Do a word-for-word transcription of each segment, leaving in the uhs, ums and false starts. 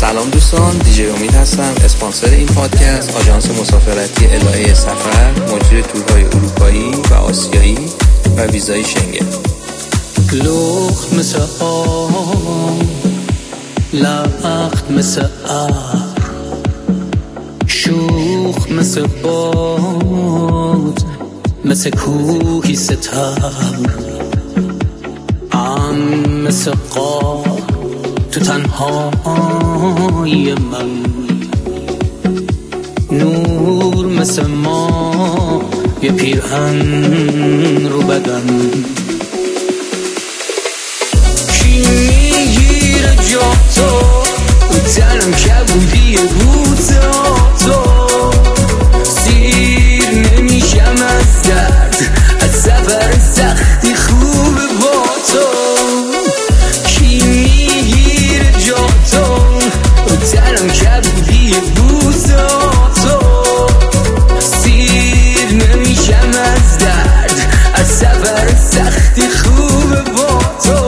سلام دوستان، دیجی امید هستم، اسپانسر این پادکست، آژانس مسافرتی الهه سفر، مجری تورهای اروپایی و آسیایی و ویزای شنگن. لخت مثل آب، لخت مثل ابر، شوخ مثل باد، مثل کوهی ستم، ام مثل قار تو تنهای من، نور مثل ما یه پیرهن رو بدن. کی میگیره جا تو اون تنم کبودی روز تو، سیر نمیشم از درد، از سفر سختی خوبه با تو. کی میگیره جا تو اون تنم کبودی روز تو، سیر نمیشم از درد، از سفر سختی خوبه با تو.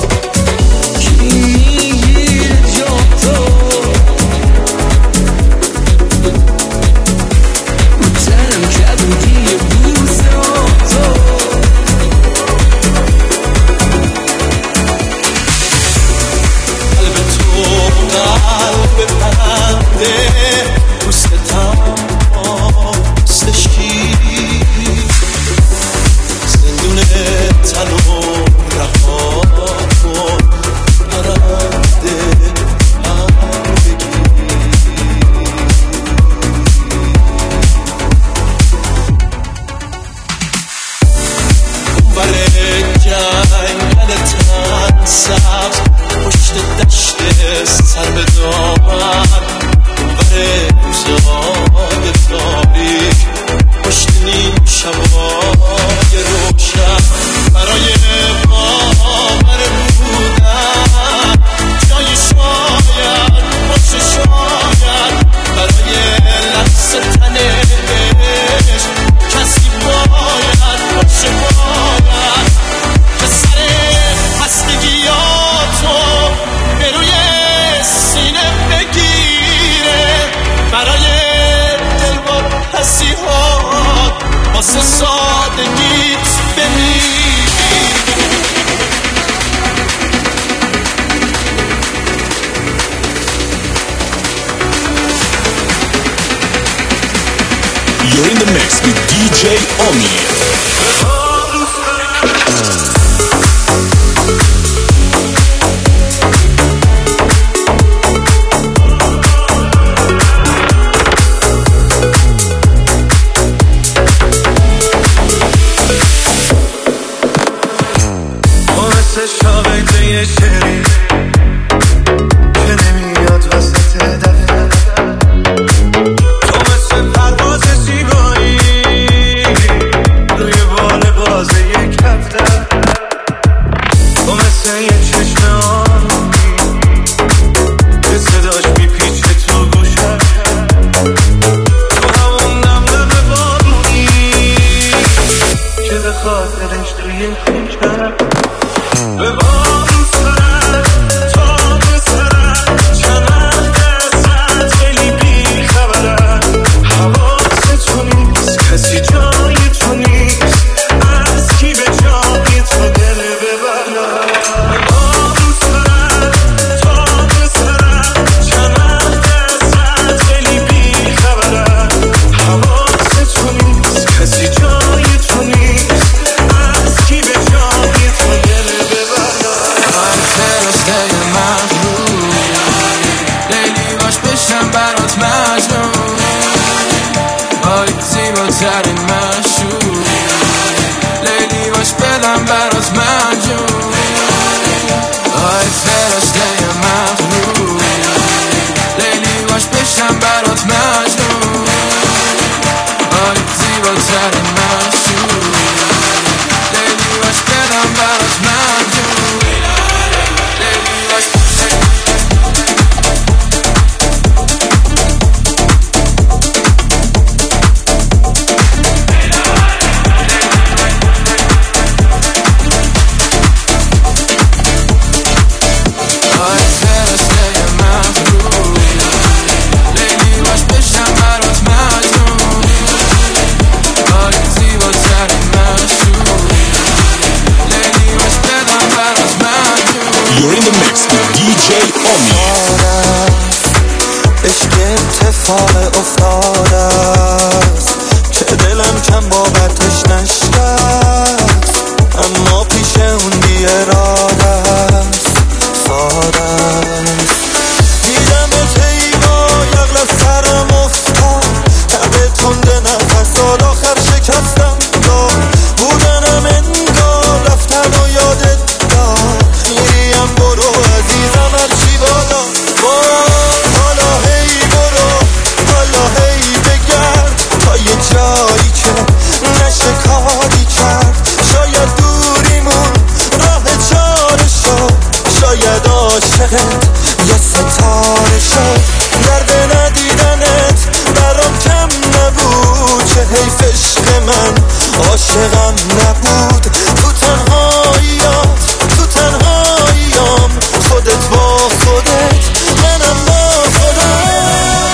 You're in the mix with دی جی Omid. عاشقم نبود. تو تنهاییات تو تنهاییام، خودت با خودت منم با خودم.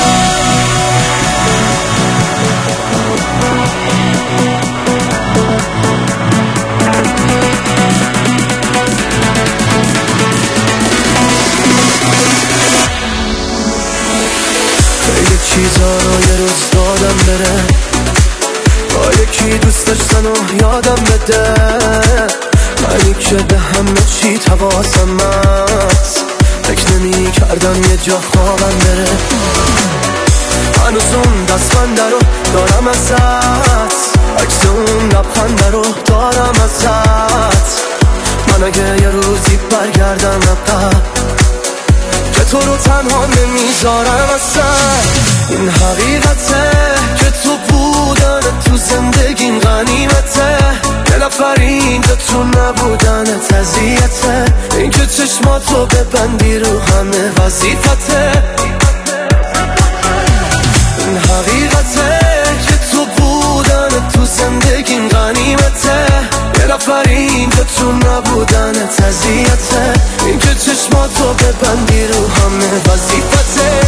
خیلی چیزا رو یه روز دادم بره، با یکی دوست داشتن و یادم بده. منی که به همه چی تواسم هست، فکر نمی کردم یه جا خوابم بره. هنوز اون دستبنده رو دارم ازت، عکس اون لبخنده رو دارم ازت. من اگه یه روزی برگردم عقب، که تو رو تنها نمیذارم اصلا. این حقیقته که تو بودن تو زندگیم غنیمته، یه نفر اینجا تو نبودن اذیته. این که چشماتو ببندی رو همه وظیفته. این حقیقته که تو بودن تو زندگیم غنیمته، یه نفر اینجا تو نبودن اذیته. این که چشماتو ببندی رو همه وظیفته.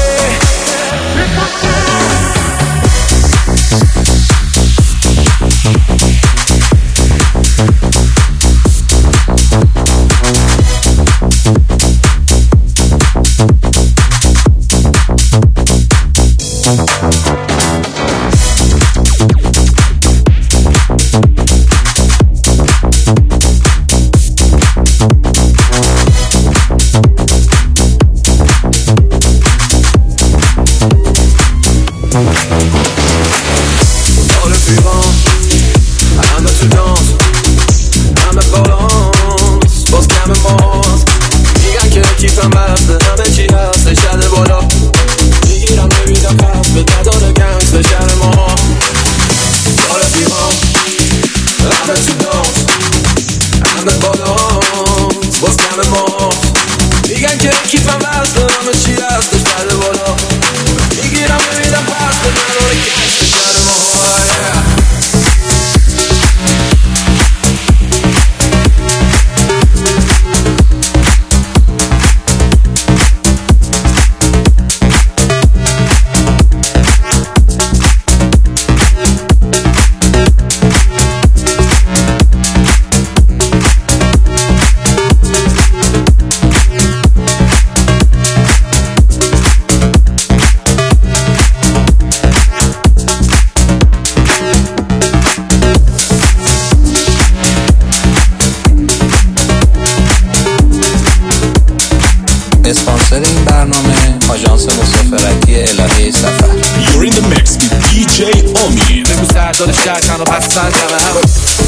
اسپانسر این برنامه آژانس مسافرتی الهه سفر. You're in the mix with دی جی امیر. بگو سردار شهر کنو پس سنجمه هم.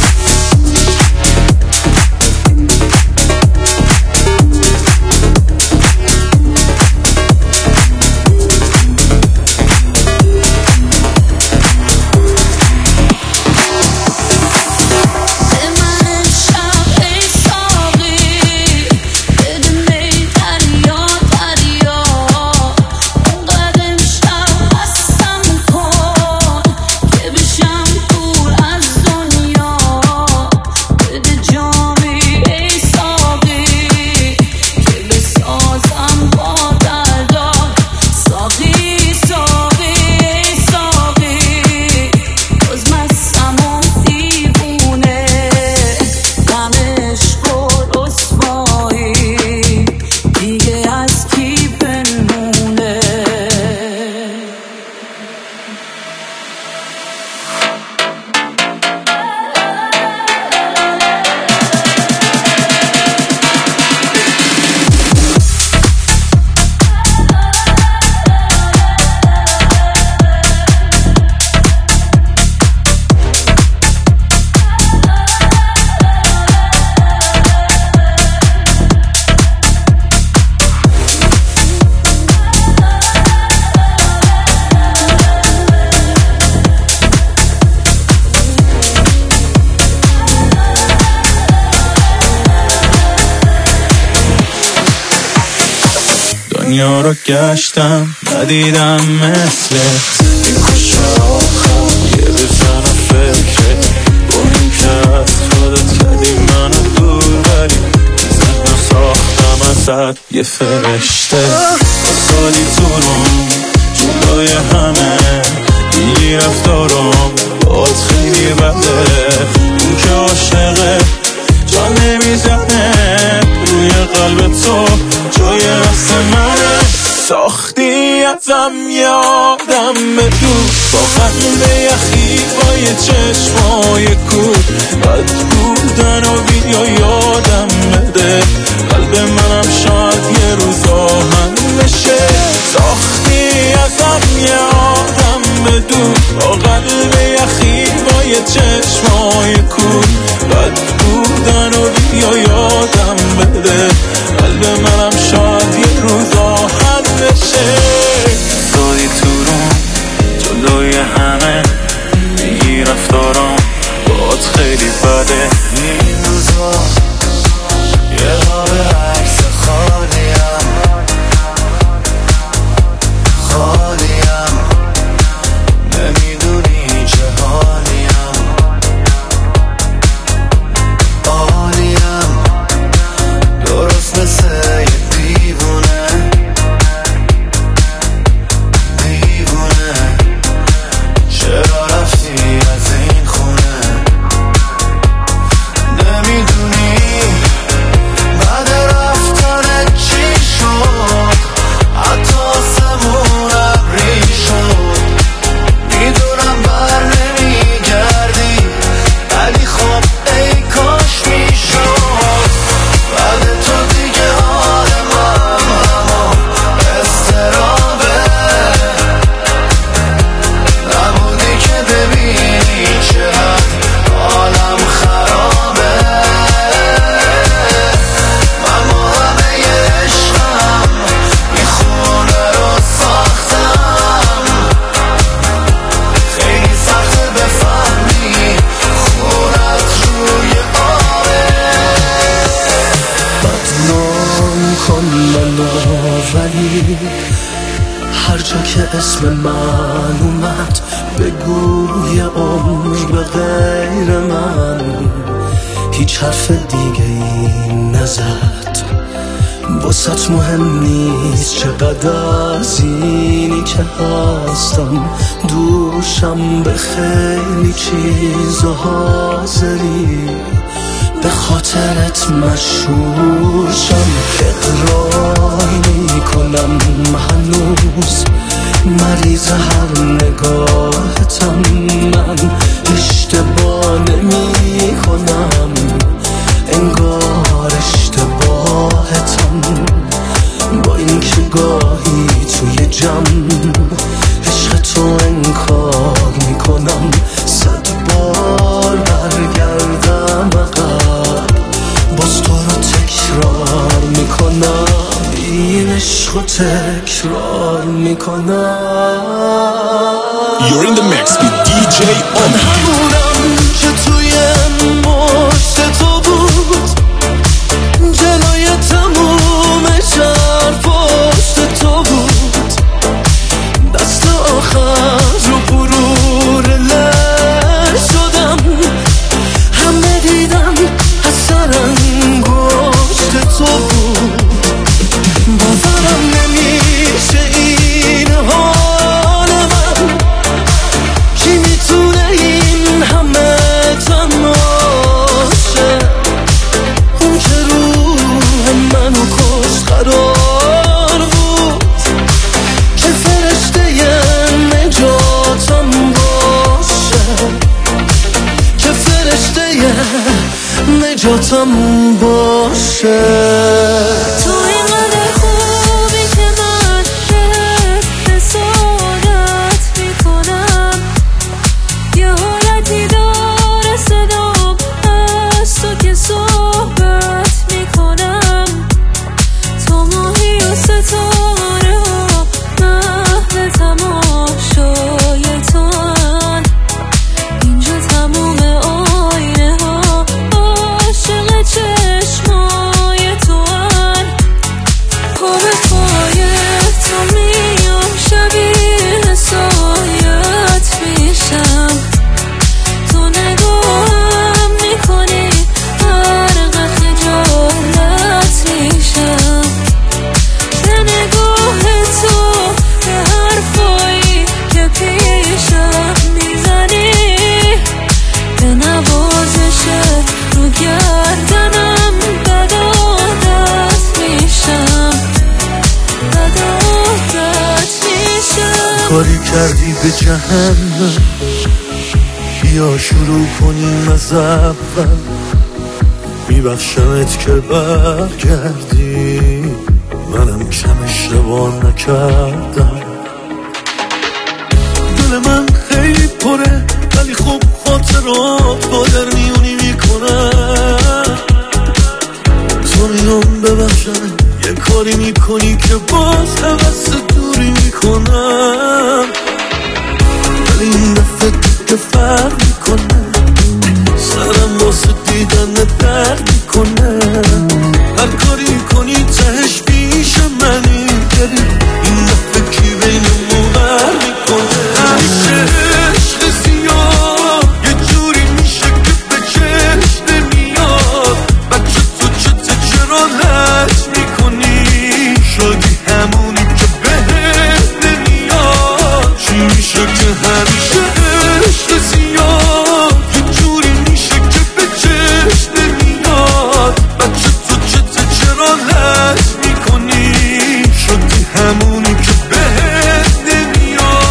دنیا رو گشتم ندیدم مثل این کوچه آخر یه بزنم فکره با این واسد یه فرشته. سالی تو روم جلوی همه این رفتارم باید خیلی بده. اون که عاشقه جان نمیزنه روی قلب تو جای رست منه. ساختی ازم یادم بدون با قلب یخی با یه چشمای کور بد بودن و ویدیو یادم بده. قلب منم شاید یه روز آهن بشه. ساختی ازم یادم بدون با قلب یخی با یه چشمای کور بد بودن و ویدیو یادم بده. قلب منم شاید یه روز آهن بشه. سادی تو روم جلوی همه میگی رفتارم باید خیلی بده. این روزا یه قاب عکس خالیم خالیم نمیدونی چه حالیم عالیم درست مثل یه دیوونه دیوونه. چرا رفتی از این خونه نمیدونی بعد رفتن چی شد حتی آسمون ابری شد. میدونم بر نمیگردی ولی خب ای کاش میشد. بعد تو دیگه حال من همون استرابه نبودی که ببینی چقدر حالم خرابه. من با همه عشقم این خونه رو ساختم. خیلی سخته بفهمی خونت روی آبه. بدنام کن منو ولی هر جا که اسم من اومد بگو یه عمر به غیر من هیچ حرف دیگه ای نزد. واسط مهم نیست چقدر از اینی که هستم دوشم به خیلی چیزا حاضری. به خاطرت مشهورشم اقرار میکنم هنوز مریض هر نگاهتم. من اشتباه نمی کنم انگار اشتباهتم. با این که گاهی توی جمع عشق تو انکار میکنم. صد بار برگردم عقب باز تو رو تکرار میکنم. این عشق رو تکرار میکنم. You're in the mix with دی جی Omi. همونم که توی مشت تو بود جلوی تموم شهر پشت تو بود. دست آخر رو غرور لر شدم. همه دیدم از سر انگشت تو بود. باورم نمیشه این حال من. کی میتونه این همه تماشه. اون که روح منو کش قرار بود که فرشته نجاتم باشه. که فرشته نجاتم باشه. تو اینقدر خوبی که من بهت حسادت میکنم. یه حالتی داره صدام از تو که صحبت میکنم. تو ماهی و ستاره ها محو تماشای تو هن. اینجا تموم آینه ها عاشق چشمای تو هن. کردی به جهنم، بیا شروع کنیم از اول، میبخشمت که برگردی، منم کم اشتباه نکردم. دل من خیلی پره ولی خب خاطرات با در میونی میکنم، تو میام ببخشم یه کاری میکنی که باز حوث دوری میکنم، ولی این دفعه تو که فرق میکنه، سرم واسه دیدن درد میکنه، هر کاری کنی تهش پیش منی، ببین این دفعه کی بینمون بر میکنه. همیشه عشق زیاد یه جوری میشه که به چشم نمیاد، بچه تو چته چرا لج میکنی، شدی همونی که بهت نمیاد، چی میشه که همیشه عشق زیاد یه جوری میشه که به چشم نمیاد، بچه تو چته چرا لج میکنی، شدی همونی که بهت نمیاد.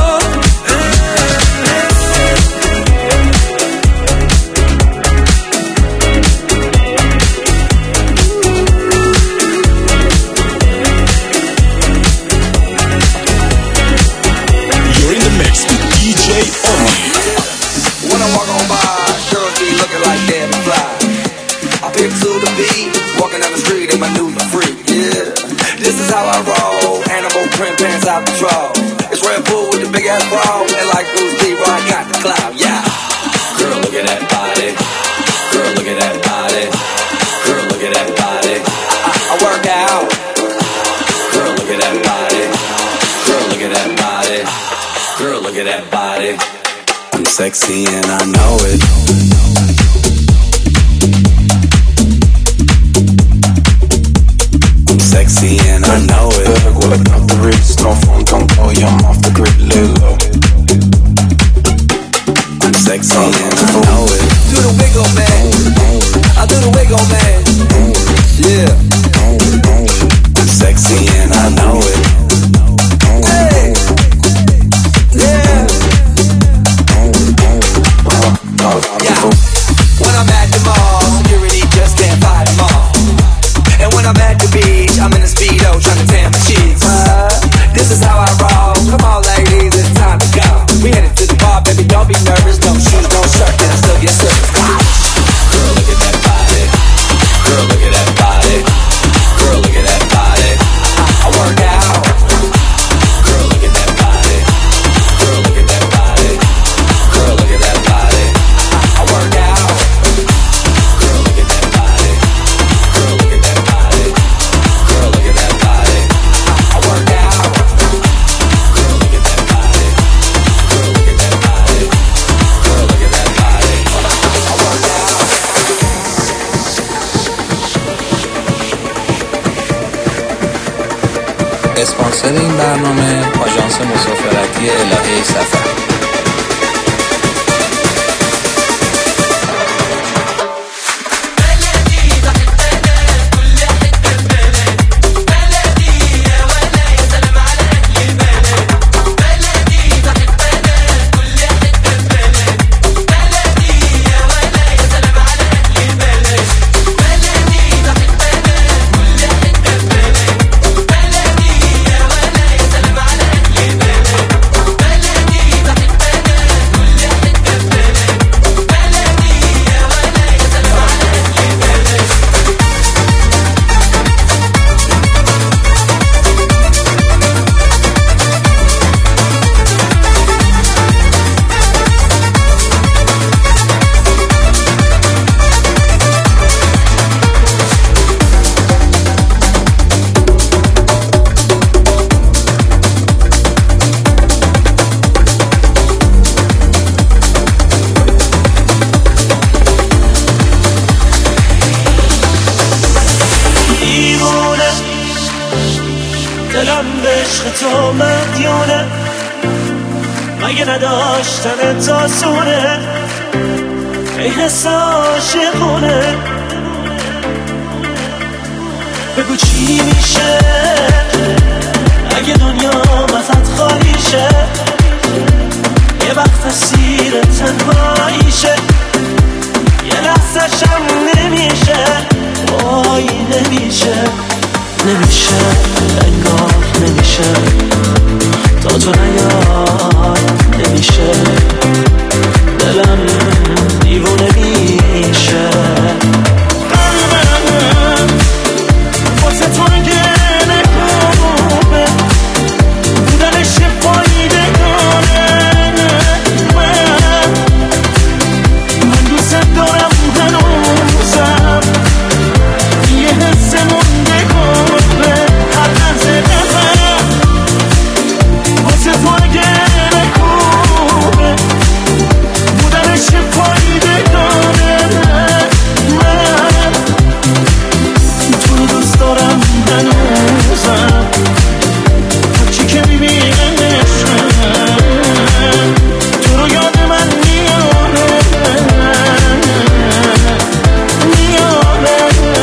You're in the mix with D J Omni. When I walk on by, girls be looking like dead and fly. I pick to the beat, walking down the street in my new freak, yeah. This is how I roll, animal print pants out the draw. It's Red Bull with the big ass bra, and like Bruce Lee, I got the clout, yeah. Girl, look at that body. Girl, look at that body. Girl, look at that body. I, I, I work out. Girl, look at that body. Girl, look at that body. Girl, look at that body. I'm sexy and I know it. I'm sexy and I know it. Working off the wrist, no phone, don't call you, I'm off the grid, lay low. I'm sexy and I know it. Do the wiggle, man. I do the wiggle, man. Yeah. I'm sexy and I know it. Hey. Yeah. Yeah. When I'm at the mall, security just can't fight them all. And when I'm at the beach, I'm in a Speedo trying to tan my cheeks. Uh, this is how I roll. Come on, ladies, it's time to go. We headed to the bar, baby, don't be nervous. Don't shoot, don't shirt, then I still get service. Girl, look at that body. Girl, look at that body. Girl, look at that body. I, I work out. Girl, look at that body. Girl, look at that body. Girl, look at that body. I, I work out. Girl, look at that body. Girl, look at that body. Girl, look at that body. I, I work out. Girl, look at that body. Girl, look at that body. Girl, look at that body. I work out. اسپانسر این برنامه آژانس مسافرتی الهه سفر. تو مدیونه مگه نداشتن تا سونه ای حس عاشقونه بگو چی میشه اگه دنیا ازت خالی شه وقت اسیر تنهاییشه، یه لحظه شم نمیشه، وای نمیشه، نمیشه، انگار نمیشه، تا تو نیای نمیشه، دلم دیوونه میشه. قلبم واسه تو گله خوبه، بودنش فایده داره، من من دوست دارم هنوزم، یه حس مونده کنه هر لحظه قلبم واسه تو گله خوبه، بودنش فایده داره، من تو رو دوست دارم هنوزم، هرچی که میبینمش تو رو یاد من میاره میاره.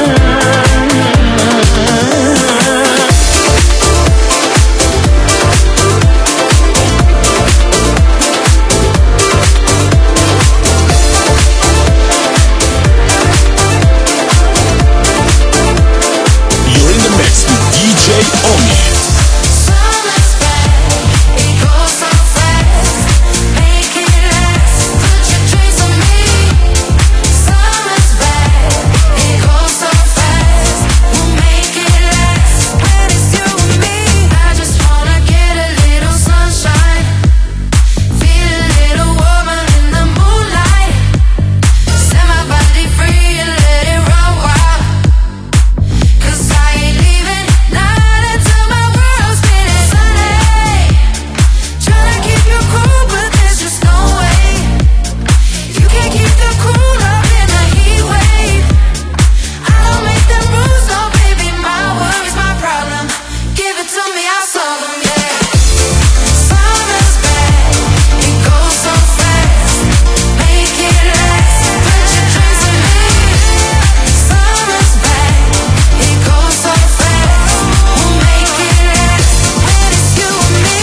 You're in the mix with D J Omi. Summer's back, it goes so fast. Make it last, put your dreams on me. Summer's back, it goes so fast. We'll make it last when it's you and me. I just wanna get a little sunshine, feel a little warmer in the moonlight. Set my body free and let it run wild. 'Cause I ain't leaving not until my world's spinning. Sunday, tryna keep you cool, but there's just no way. You can't keep the cool up in the heat wave. I don't make them rules, no baby, my worries, my problem. Give it to me, I'll solve them, yeah. Summer's back, it goes so fast. Make it last, put your dreams on me. Summer's back, it goes so fast. We'll make it last when it's you and me.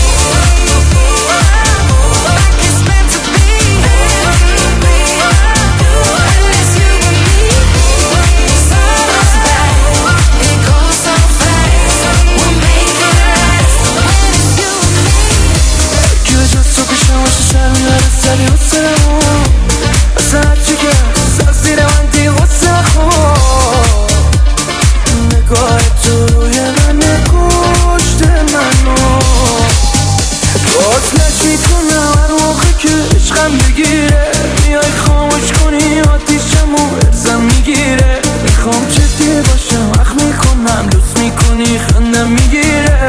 Like it's meant to be. When it's you and me. Summer's back, it goes so fast. We'll make it last when it's you and me. که جز تو که شماش شرمی برسلی حسه نمون، اصلا هرچی که ساز زیر من دی غصه نخور. نگاه تو روی من کشت منو، باز میکنم هر موقع که عشقم بگیره، میای خاموش کنی آتیشمو ارزم میگیره. میخوام جدی باشم اخ میکنم دوست میکنی خندم میگیره.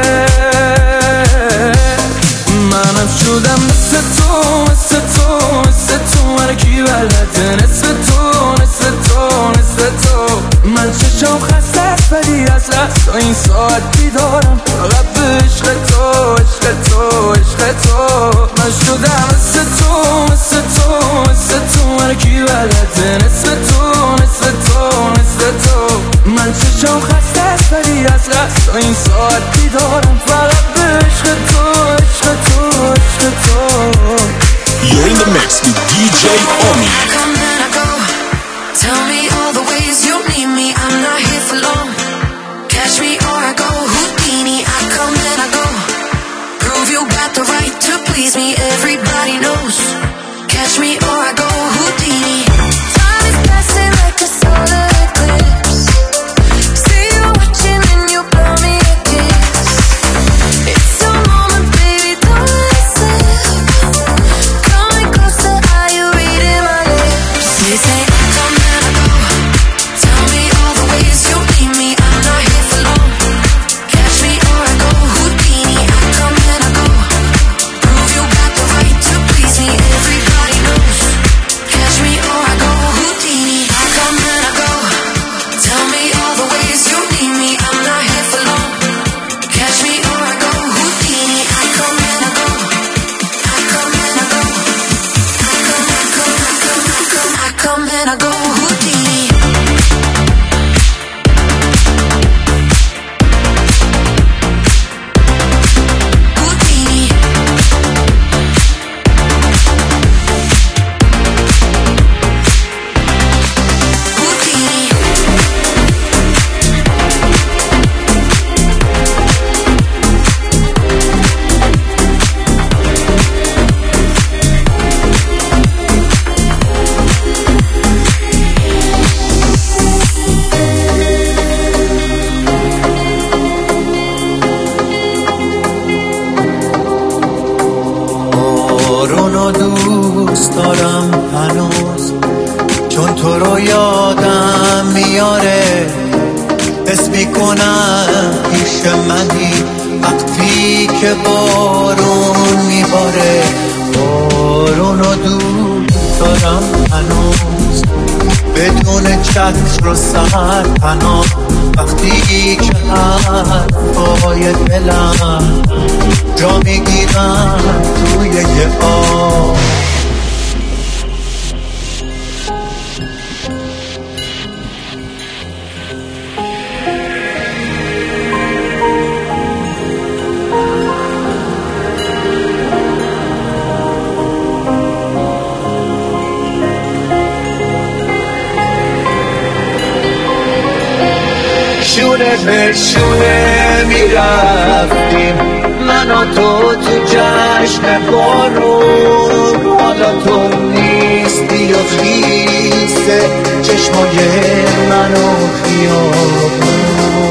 منم شدم مثل تو مثل تو مثل تو، هرکی بلده نصف تو نصف تو نصف تو. من چشم خسته است ولی از لحظه این ساعت بیدارم، فقط به عشق تو عشق تو عشق تو. من شدم مثل تو مثل تو مثل تو، هرکی بلده نصف تو نصف تو نصف تو. من چشم خسته است ولی از لحظه این ساعت بیدارم، فقط به عشق تو عشق تو عشق تو. You're in the mix with D J Omi. I come and I go. Tell me all the ways you need me. I'm not here for long. Catch me or I go Houdini. I come and I go. Prove you got the right to please me. Everybody knows. Catch me or I go Houdini. Time is passing like a solar eclipse. See you watching and you blow me a kiss. It's a moment, baby, don't listen. Coming closer, are you reading my lips? They say I come and I go. Tell me all the ways you need me. I'm not here for long. Catch me or I go Houdini. I come and I go. Prove you got the right to please me. Everybody knows. Catch me or I go Houdini. I come and I go. Tell me all the ways you need me. I'm not here for long. Catch me or I go Houdini. I come and I go. I come and I go. I come, I come, I come, I come, I come and I go Houdini. Houdini. چون تو رو یادم میاره، حس میکنم پیش منی وقتی که بارون میباره. بارون رو دوست دارم هنوز، بدون چتر و سرپناه، وقتی که حرفای دلم جا میگیرم توی یه آب. شونه به شونه میرفتیم من و تو تو جشن بارون، حالا تو نیستی و خیسه چشمای من و خیابون.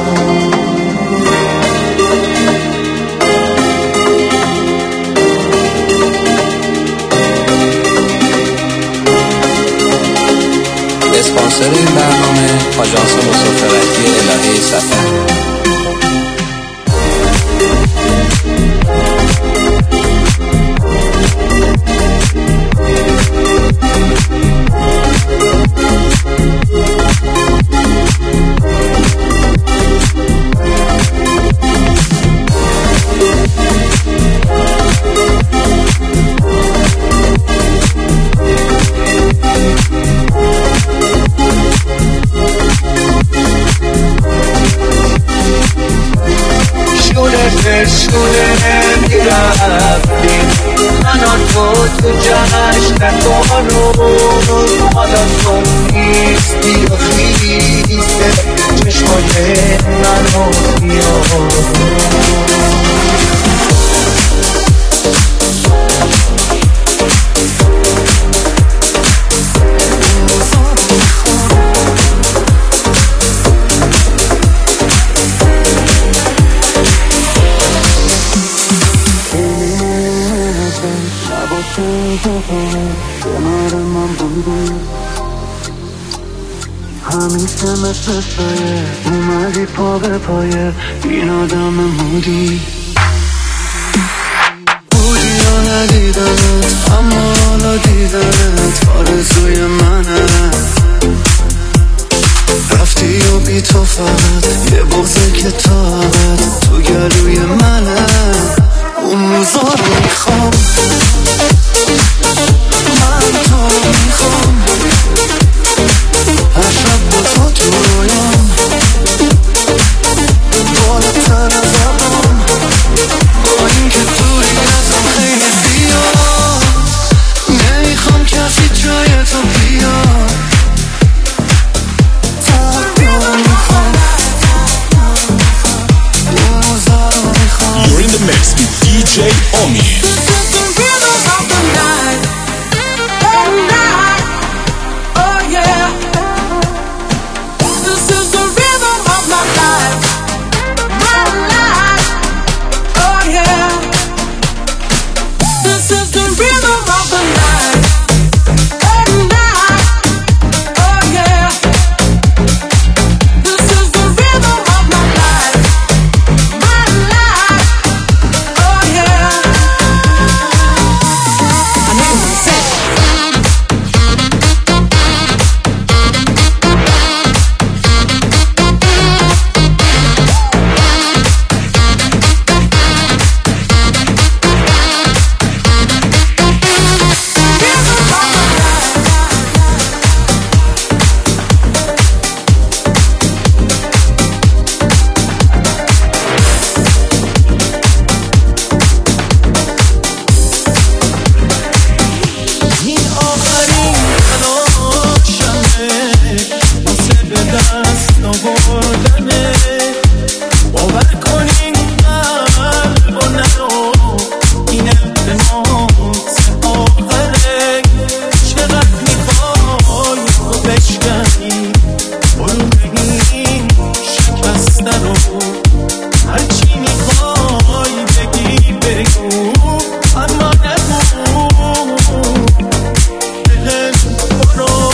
اسپانسر این برنامه آژانس مسافرتی الهه سفر. شونه میرفتیم من و تو تو جشن بارون، حالا تو نیستی و خیسه چشمای من و خیابون. کنار من بودی همیشه مثل سایه، اومدی پا به پایه این آدم مودی بودی یا ندیدنت، اما حالا دیدنت آرزوی منه. رفتی و بی تو فقط یه بغض کتابت تو گلوی منه. اون روزا رو میخوام، من تو میخوام، هر شب با تو تو رویام، بالاتر از آدم، با این که دوری ازم خیلی زیاد. نمیخوام کسی جای تو بیاد، تنها میخوام، اون روزا رو میخوام. You're in the mix with دی جی Omi. برو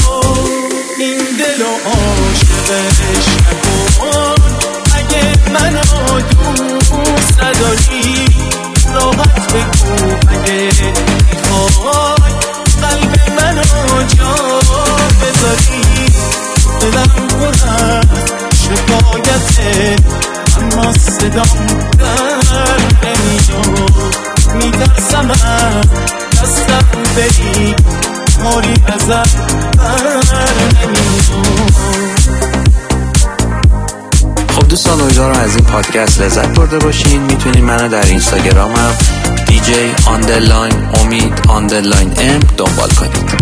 اما صدام در نمیاد. میترسم از دستم بری کاری ازت در نمیاد. خب دوستان، امیدوارم از این پادکست لذت برده باشین. میتونین منو در اینستاگرامم دی جی آندرلاین امید آندرلاین ام دنبال کنید.